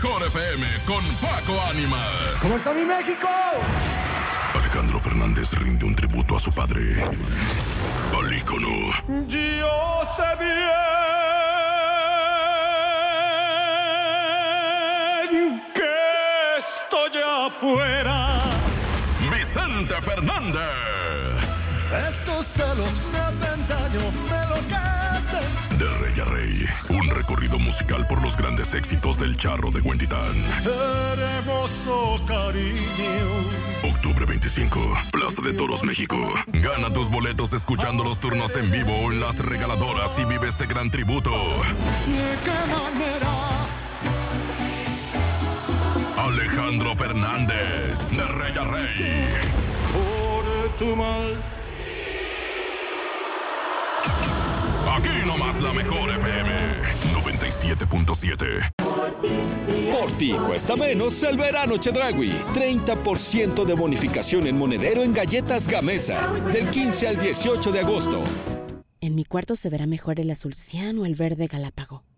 mejor FM con Paco Ánimas. ¿Cómo está mi México? Alejandro Fernández rinde un tributo a su padre, al ícono. Yo sé bien que estoy afuera. Vicente Fernández. Estos celos me hacen daño, me enloquecen. De rey a rey, un recorrido musical por los grandes éxitos del Charro de Huentitán. Hermoso cariño. Octubre 25, Plaza de Toros, México. Gana tus boletos escuchando los turnos en vivo en las regaladoras y vive este gran tributo. ¿De qué manera? Alejandro Fernández, de rey a rey. Por tu mal. Aquí nomás la mejor FM 97.7. Por ti cuesta menos el verano Chedraui. 30% de bonificación en monedero en galletas Gamesa. Del 15 al 18 de agosto. En mi cuarto se verá mejor el azul cian o el verde galápago.